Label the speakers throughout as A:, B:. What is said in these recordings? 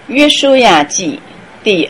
A: 约书亚记第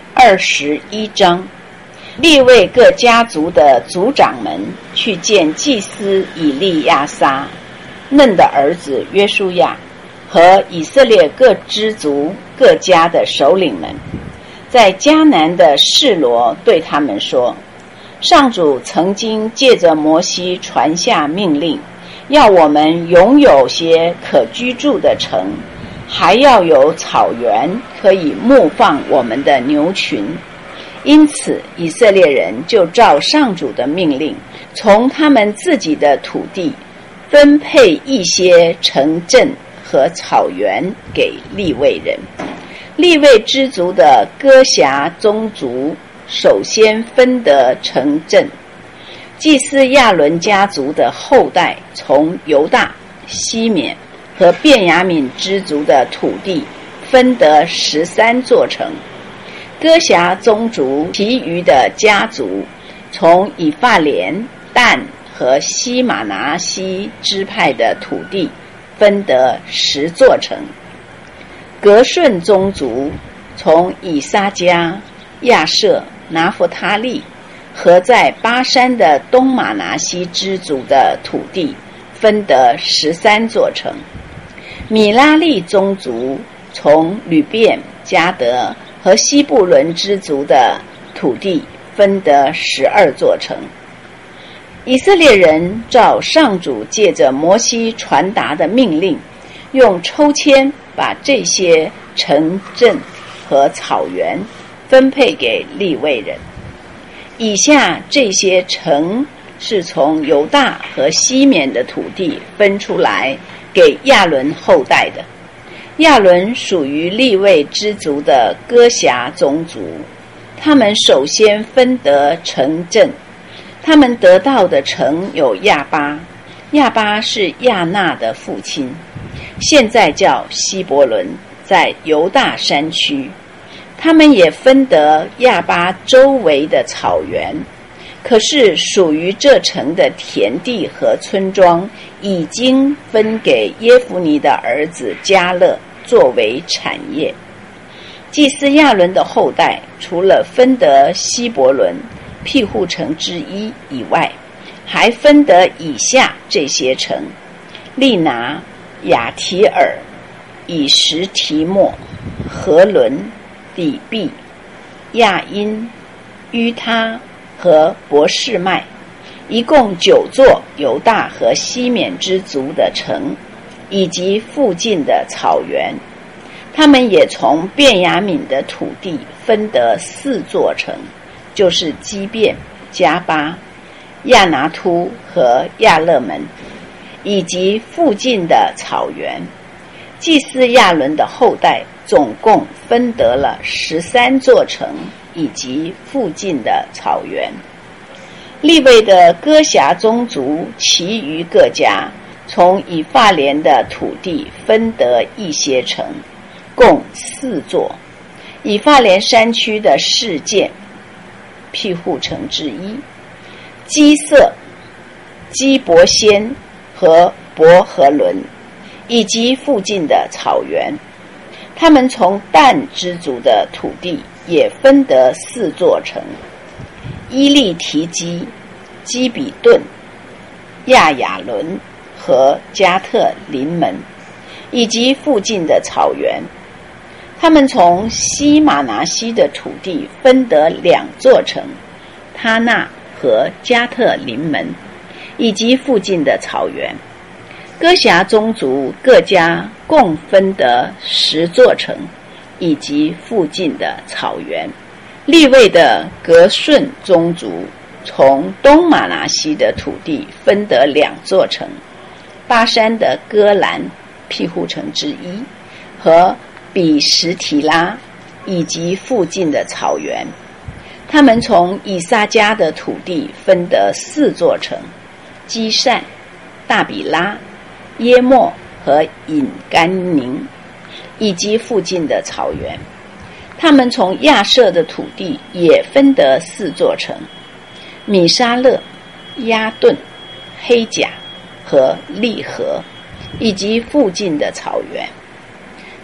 A: 21章，利未各家族的族长们去见祭司以利亚撒、嫩的儿子约书亚和以色列各支族各家的首领们，在迦南的示罗对他们说：上主曾经借着摩西传下命令，要我们拥有些可居住的城，还要有草原可以牧放我们的牛群。因此以色列人就照上主的命令，从他们自己的土地分配一些城镇和草原给利未人。利未支族的歌辖宗族首先分得城镇，祭司亚伦家族的后代从犹大、西缅和便雅悯支族的土地分得13座城。歌辖宗族其余的家族从以法莲、但和西马拿西支派的土地分得10座城。革顺宗族从以撒迦、亚设、拿弗他利和在巴山的东马拿西支族的土地分得13座城。米拉利宗族从吕便、迦得和西布伦支族的土地分得12座城。以色列人照上主借着摩西传达的命令，用抽签把这些城镇和草原分配给利未人。以下这些城是从犹大和西缅的土地分出来给亚伦后代的。亚伦属于利未支族的歌辖宗族，他们首先分得城镇。他们得到的城有亚巴，亚巴是亚纳的父亲，现在叫希伯伦，在犹大山区。他们也分得亚巴周围的草原，可是属于这城的田地和村庄已经分给耶孚尼的儿子迦勒作为产业。祭司亚伦的后代除了分得希伯伦、庇护城之一以外，还分得以下这些城：利拿、亚提尔、以实提莫、何伦、底壁、亚因、于他和伯示麦，一共9座犹大和西缅之族的城，以及附近的草原。他们也从便雅悯的土地分得4座城，就是基遍、加巴、亚拿突和亚勒门，以及附近的草原。祭司亚伦的后代总共分得了13座城以及附近的草原。利未的歌辖宗族其余各家从以法莲的土地分得一些城，共4座。以法莲山区的示剑、庇护城之一，基色、基伯先和伯和伦，以及附近的草原。他们从但支族的土地也分得4座城：伊利提基、基比顿、亚雅伦和加特临门，以及附近的草原。他们从西马拿西的土地分得2座城：他纳和加特临门，以及附近的草原。歌辖宗族各家共分得10座城，以及附近的草原。利未的革顺宗族从东马拿西的土地分得2座城：巴山的戈兰，庇护城之一，和比什提拉，以及附近的草原。他们从以撒迦的土地分得4座城：基善、大比拉、耶莫和隐甘宁，以及附近的草原。他们从亚设的土地也分得4座城：米沙勒、亚顿、黑甲和利和，以及附近的草原。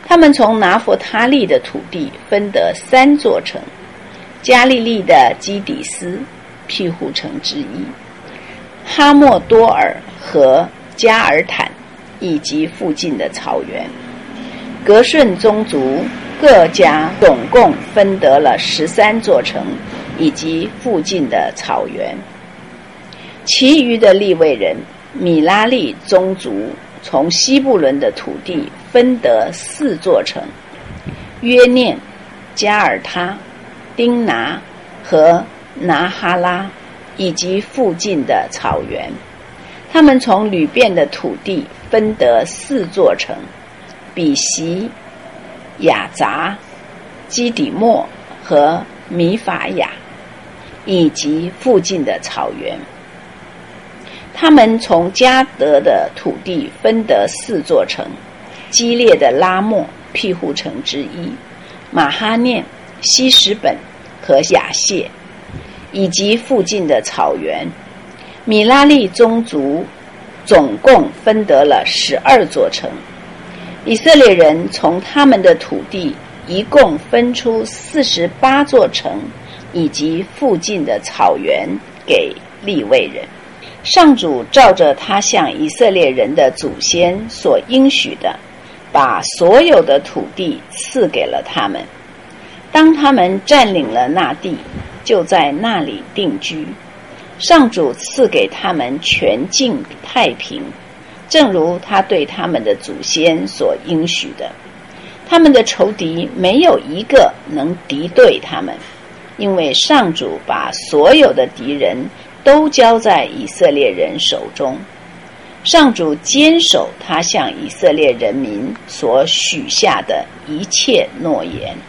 A: 他们从拿弗他利的土地分得3座城，加利利的基底斯庇护城之一，哈莫多尔和加尔坦以及附近的草原。革顺宗族各家总共分得了13座城以及附近的草原。其余的利未人米拉利宗族从西布伦的土地分得4座城，约念、加尔他、丁拿和拿哈拉以及附近的草原。他们从吕遍的土地分得4座城，比席、雅杂、基底末和米法雅以及附近的草原。他们从迦得的土地分得4座城，基列的拉末庇护城之一，马哈念、希什本和亚谢以及附近的草原。米拉利宗族总共分得了12座城。以色列人从他们的土地一共分出48座城以及附近的草原给利未人。上主照着他向以色列人的祖先所应许的，把所有的土地赐给了他们。当他们占领了那地，就在那里定居。上主赐给他们全境太平，正如他对他们的祖先所应许的。他们的仇敌没有一个能敌对他们，因为上主把所有的敌人都交在以色列人手中。上主坚守他向以色列人民所许下的一切诺言。